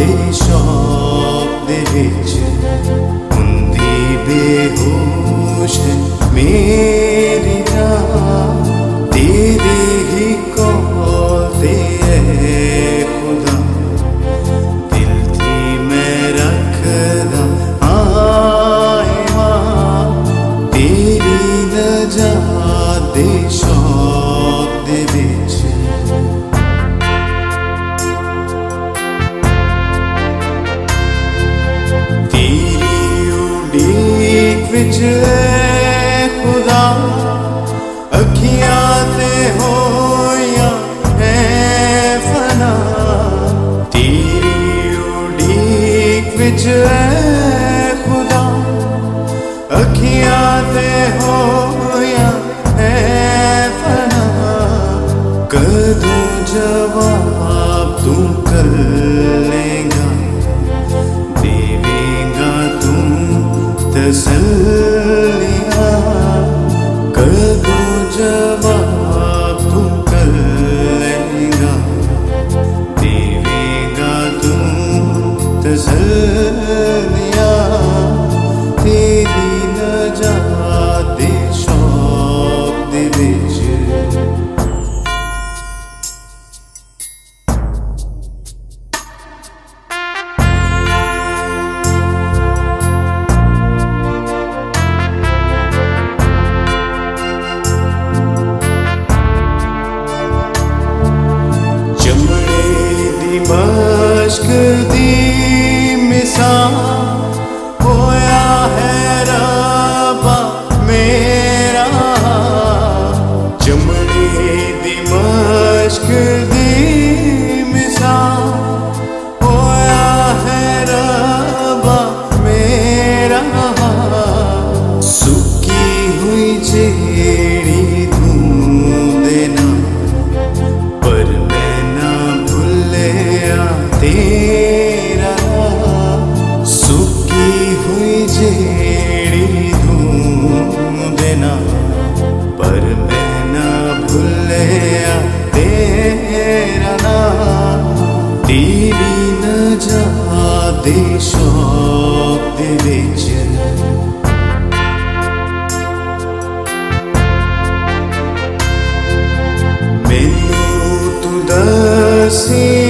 दे शौक दे विच हुंदी बेहोश है मेरी जान तेरे ही कौल दे खुदा दिल थी मैं रखदा आए मां तेरी नजात दे शौक दे विच तेरी उड़ीक विच खुदा अखियां ते होया है फना तेरी उड़ीक विच खुदा अखियां ते होया है फना कदों जवाब तू कर लेगा देवेगा तू तसल्लियां कदों जवाब तू कर लेगा देवेगा तू तसल्लियां तेरी नजात दे शौक दे विच मश्क दी मिसाल होया है रब्बा मेरा चमड़े दी मश्क दी मिसाल होया है रब्बा मेरा सुकी हुई जेड़ी धूं देना पर मैं ना भूलिया तेरा सुकी हुई जेड़ी धूम देना पर मैं ना भूलिया तेरा ना तेरी नजात दे शौक दे विच मैनू तू दसी